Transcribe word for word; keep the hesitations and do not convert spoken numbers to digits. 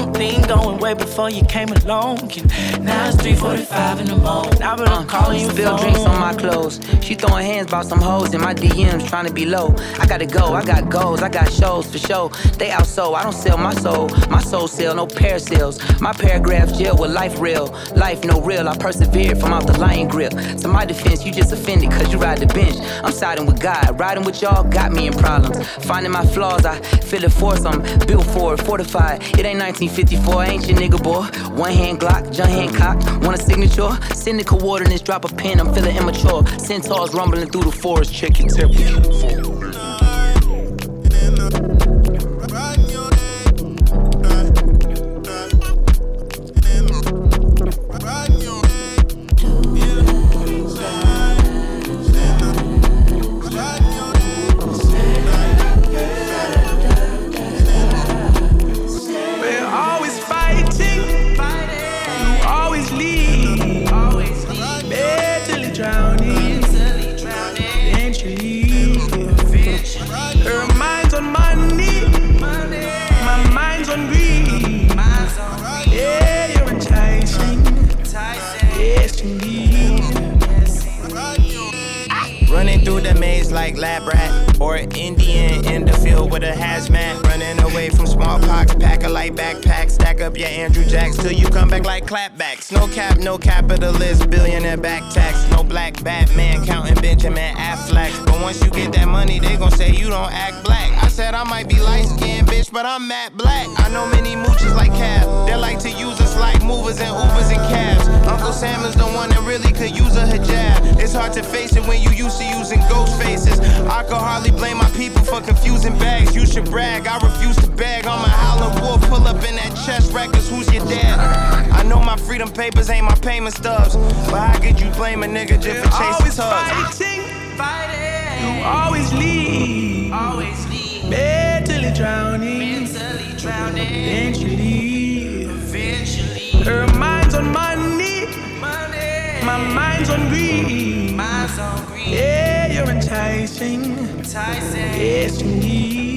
something going way before you came along. And now it's three forty-five in the morning. Now but I'm uh, calling you spill phone. Drinks on my clothes. She throwing hands about some hoes in my D Ms trying to be low. I gotta go, I got goals, I got shows for show. They outsold, I don't sell my soul. My soul sell, no pair sales. My paragraphs jail with life real. Life no real, I persevered from out the lion grip. To my defense, you just offended cause you ride the bench. I'm siding with God, riding with y'all got me in problems. Finding my flaws, I feel it force, I'm built for it, fortified. It ain't nineteen fifty-four, I ain't your nigga boy. One hand Glock, John Hancock, want a signature? Send the coordinates, drop a pen, I'm feeling immature. Centaurs rumbling through the forest, check your temperature. Through the maze like lab rat or an Indian in the field with a hazmat. Running away from smallpox, pack a light backpack. Stack up your Andrew Jacks till you come back like clapbacks. No cap, no capitalist, billionaire back tax. No black Batman counting Benjamin Affleck. But once you get that money, they gon' say you don't act black. I said I might be light-skinned, bitch, but I'm matte black. I know many mooches like Cab. They like to use us like movers and Ubers and cabs. Uncle Sam is the one that really could use a hijab. It's hard to face it when you used to using ghost faces. I could hardly blame my people for confusing bags. You should brag, I refuse to beg. I'm a howling wolf, pull up in that chest records. Who's your dad? I know my freedom papers ain't my payment stubs, but how could you blame a nigga just for chasing tugs? Fighting, fighting. You always leave, always leave. Mentally drowning, mentally drowning. Eventually, eventually. Her mind's on money, money. My mind's on greed, mind's on greed. Yeah, you're enticing, enticing. Yes, indeed.